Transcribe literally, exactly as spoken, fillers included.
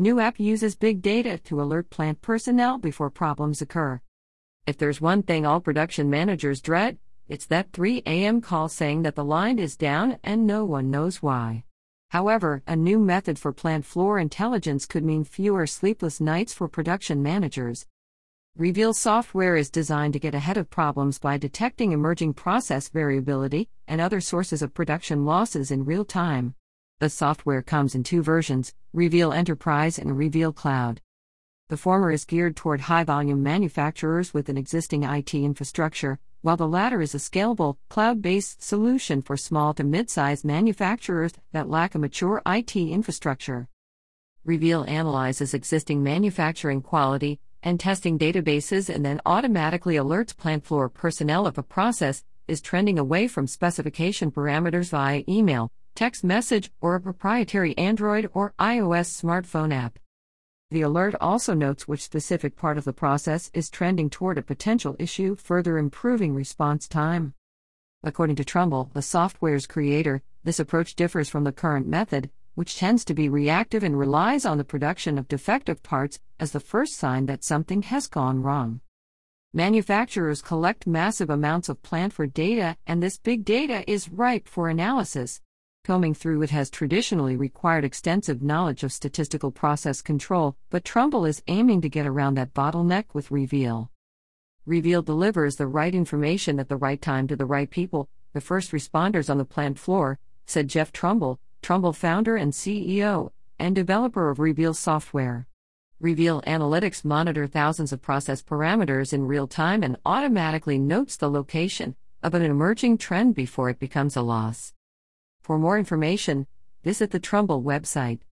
New app uses big data to alert plant personnel before problems occur. If there's one thing all production managers dread, it's that three a.m. call saying that the line is down and no one knows why. However, a new method for plant floor intelligence could mean fewer sleepless nights for production managers. Reveal software is designed to get ahead of problems by detecting emerging process variability and other sources of production losses in real time. The software comes in two versions, Reveal Enterprise and Reveal Cloud. The former is geared toward high-volume manufacturers with an existing I T infrastructure, while the latter is a scalable, cloud-based solution for small to mid-sized manufacturers that lack a mature I T infrastructure. Reveal analyzes existing manufacturing quality and testing databases and then automatically alerts plant floor personnel if a process is trending away from specification parameters via email, text message, or a proprietary Android or iOS smartphone app. The alert also notes which specific part of the process is trending toward a potential issue, further improving response time. According to Trumbull, the software's creator, this approach differs from the current method, which tends to be reactive and relies on the production of defective parts as the first sign that something has gone wrong. Manufacturers collect massive amounts of plant for data, and this big data is ripe for analysis. Combing through it has traditionally required extensive knowledge of statistical process control, but Trumbull is aiming to get around that bottleneck with Reveal. Reveal delivers the right information at the right time to the right people, the first responders on the plant floor, said Jeff Trumbull, Trumbull founder and C E O, and developer of Reveal software. Reveal Analytics monitor thousands of process parameters in real time and automatically notes the location of an emerging trend before it becomes a loss. For more information, visit the Trumbull website.